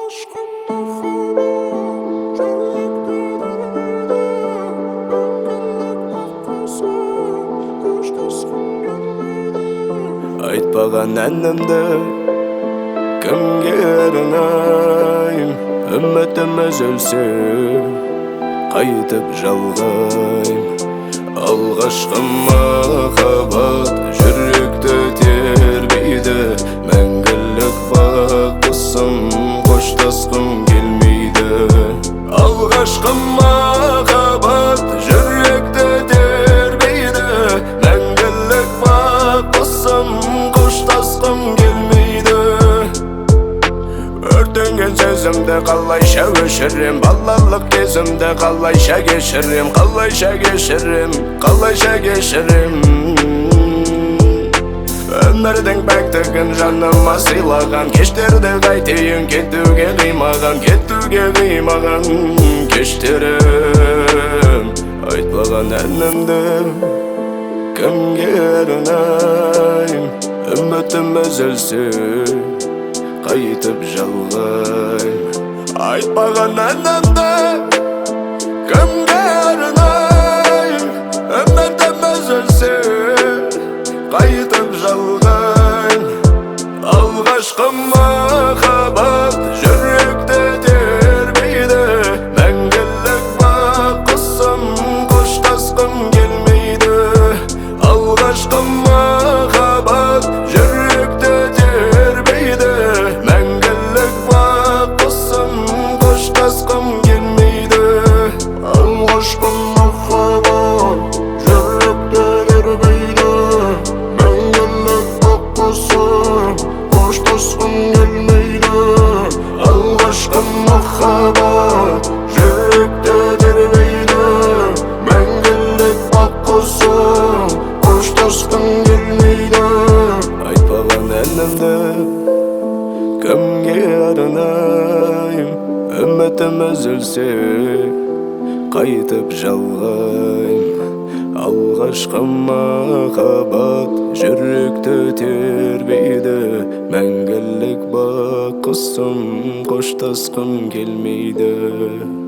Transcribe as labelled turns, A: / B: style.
A: Айтпаған әнімді кімге арнайым, үмітім үзілсе қайтып жалғайым. Алғашқы махаббат жүректі тербейді, мәңгілік бақытсым қоштасқым келмейді. Алғашқы махаббат жүректі тербейді, мәңгілік бақытсым қоштасқым келмейді. Өртенген сөзімді қалайша өшірем, балалық кезімді қалайша кешірем, қалайша кешірем. Өмірдің пәктігін жаныма сыйлаған, кештерді қайтейін кетуге қимаған, кештерім. Айтпаған әнімді кімге арнайым, үмітім үзілсе қайтып жалғайым. Айтпаған әнімді кімге арнайым, үмітім үзілсе қайтып жалғайым. Алғашқы махаббат жүректі тербейді, мәңгілік бақытсым қоштасқым келмейді. Алғашқы махаббат жүректі тербейді, мәңгілік бақытсым қоштасқым келмейді. Алғашқы махаббат жүректі тербейді, мәңгілік бақытсым қоштасқым келмейді. Алғашқы махаббат жүректі тербейді, мәңгілік бақытсым қоштасқым келмейді. Айтпаған әнімді кімге арнайым, үмітім үзілсе қайтып жалғайым. Алғашқы махаббат жүректі тербейді, мәңгілік бақытсым қоштасқым келмейді.